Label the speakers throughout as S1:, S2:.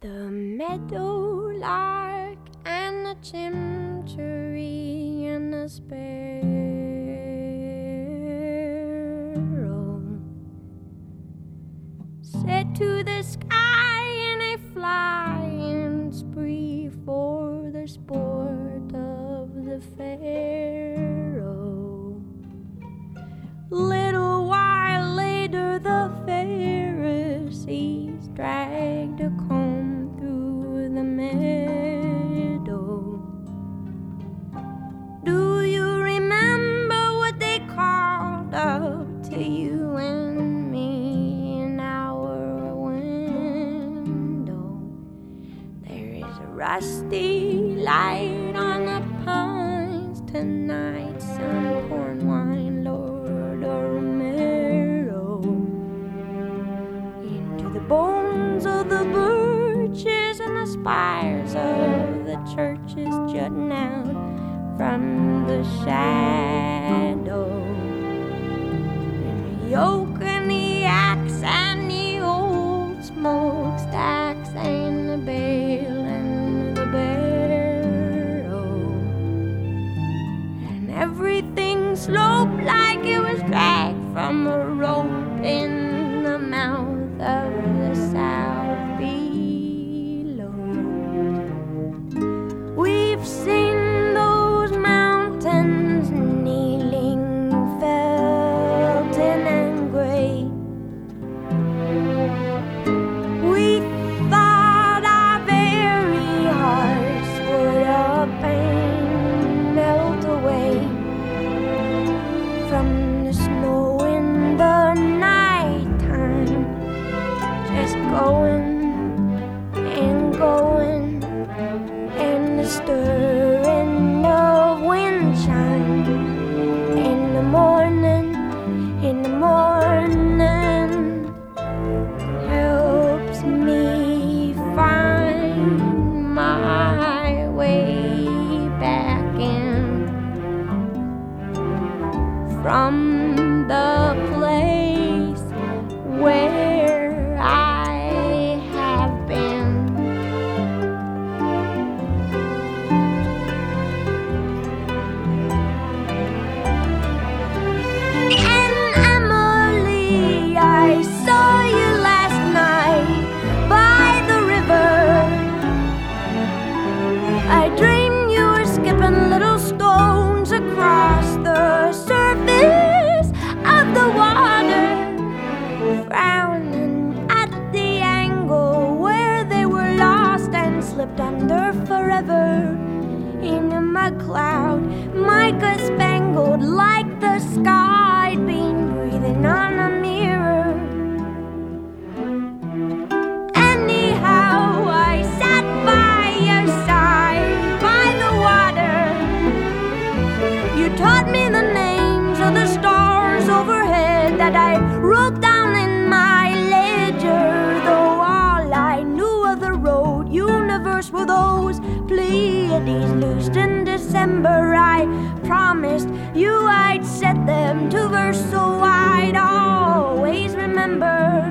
S1: The meadowlark and the chimchuree and the sparrow set to the sky in a flying spree for the sport of the pharaoh. Little while later the Pharisees dragged a comb through the meadow. Do you remember what they called up to you and me in our window? There is a rusty light on the pines tonight, some corn wine, Lord Romero. Into the bones of the birches and the spires of the churches jutting out from the shadow. And the yoke and the axe and the old smokestacks and the bale and the barrow. And everything sloped like it was dragged from a rope in the mouth of the south below. We've seen those mountains kneeling, felting and gray. We thought our very hearts would up and melt away from the snow in the nighttime, just going and going, and the stirring of wind chime in the morning, helps me find my way back in from the place where I have been. And Emily, I saw you last night by the river. I dreamed you were skipping little stones across the surface of the water, frowning at the angle where they were lost and slipped under forever in a mud cloud, mica spangled like the sky been breathing on a mirror. Anyhow, I sat by your side by the water. You taught me the names of the stars overhead that I wrote down in my ledger, though all I knew of the road universe were those Pleiades loosed in December. I promised you I'd set them to verse, so I'd always remember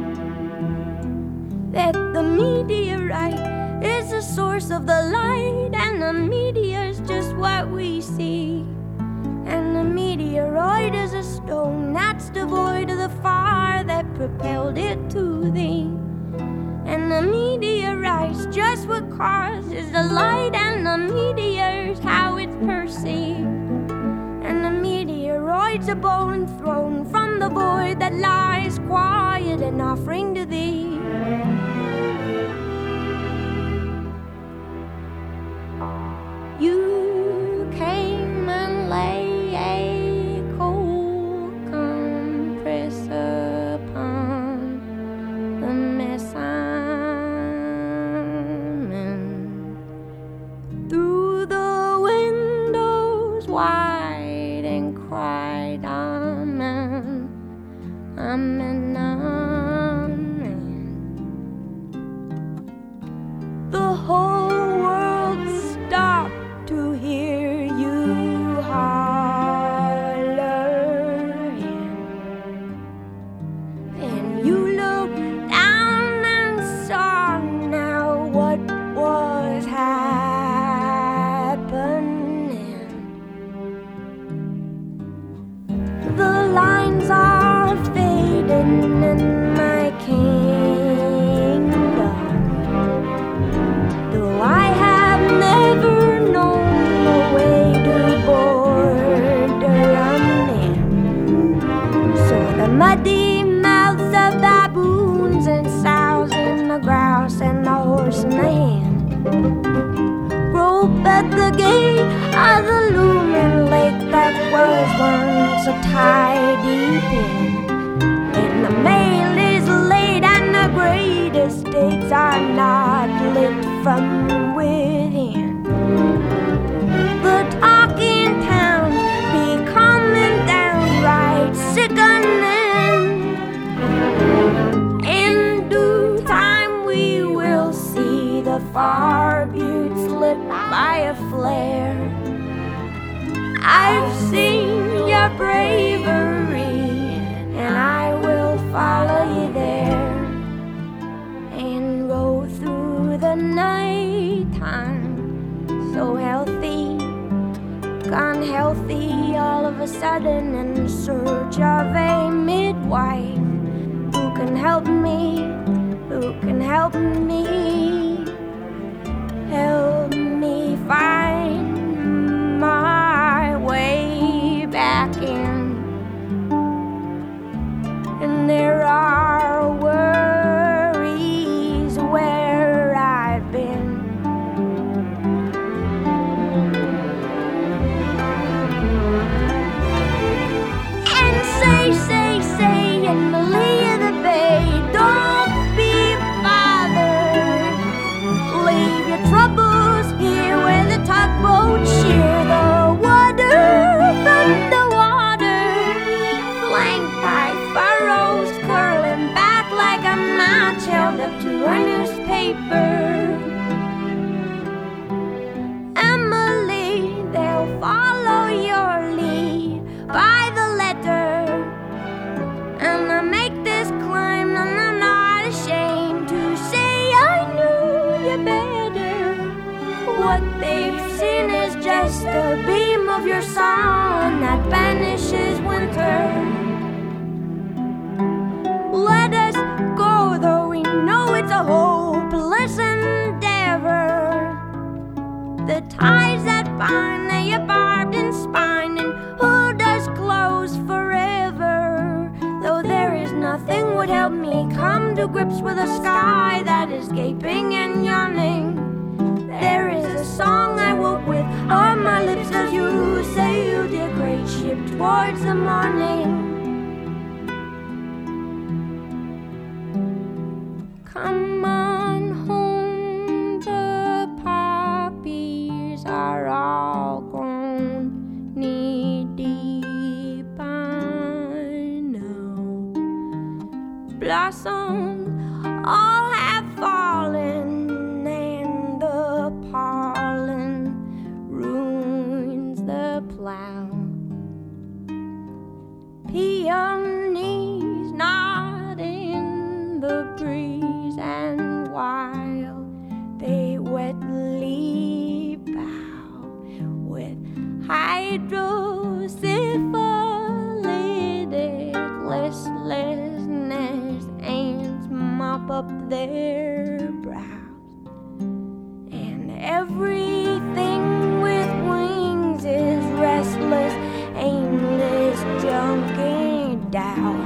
S1: that the meteorite is the source of the light, and the meteor's just what we see. And the meteoroid is a stone that's devoid of the fire that propelled it to thee. And the meteorite's just what causes the light, and the meteor's how it's perceived. And the meteoroid's a bone thrown from the void that lies quiet and offering to thee. You came and lay a cold compress upon the mess I'm in. Through the windows wide and cried, Amen, Amen, Amen. tie deep in, and the mail is late, and the great estates are not lit from within. The talk in town becoming downright sickening. In due time we will see the far buttes lit by a flare. I've seen your bravery, and I will follow you there, and go through the night time so healthy, gone healthy all of a sudden, in search of a midwife who can help me, who can help me, help me find my way back in. And there are worries where I've been. And say in the lee of the bay, don't be bothered. Leave your troubles here where the tugboats shear the water from the water, flanked by furrows curling back like a match held up to a newspaper. Emily, they'll follow your lead by the letter, and I make this climb, and I'm not ashamed to say I knew you better. What they've seen is just a beam of your sun that banishes winter. Let us go, though we know it's a hopeless endeavor. The ties that bind, they are barbed and spined, and hold us close forever. Though there is nothing would help me come to grips with a sky that is gaping and yawning. There is a song I woke with on my lips as you sailed your great ship towards the morning. Come on home, the poppies are all grown knee-deep by now. Blossoms all have fallen, and the pollen ruins the plow. Peonies nod in the breeze, and while they wetly bow with hydrosyphilitic listlessness, ants mop up their brows, and everything with wings is restless, aimless, junking down.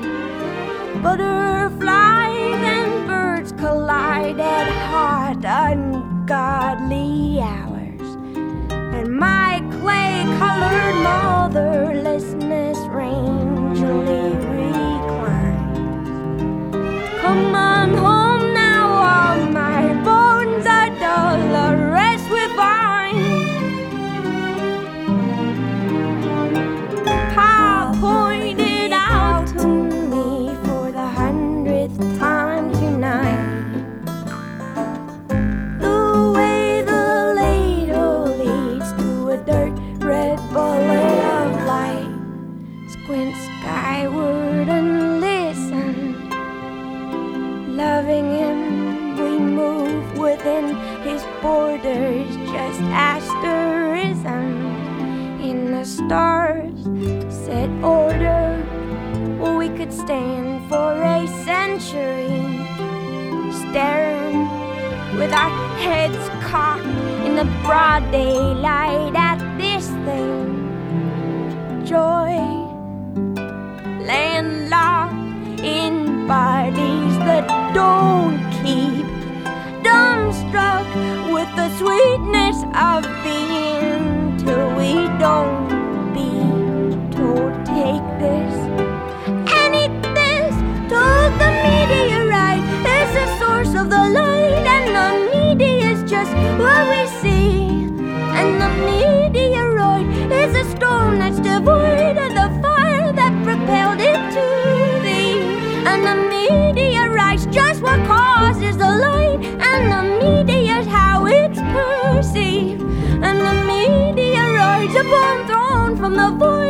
S1: Butterflies and birds collide at hot, ungodly hours, and my clay-colored motherlessness rangely reclines. Come on home now, all my bones are dull, the rest we find. Pa pointed out to me for the 100th time tonight the way the ladle leads to a dirt red bullet of light. Squint skyward and listen. Loving him, we move within his borders, just asterism in the stars set order. We could stand for a century, staring with our heads cocked in the broad daylight at this thing. Joy landlocked in bodies that don't keep, dumbstruck with the sweetness of being till we don't be told. just what we see. And the meteoroid is a stone that's devoid of the fire that propelled it to thee. And the meteorite's just what causes the light, and the meteor's how it's perceived. And the meteoroid's a bomb thrown from the void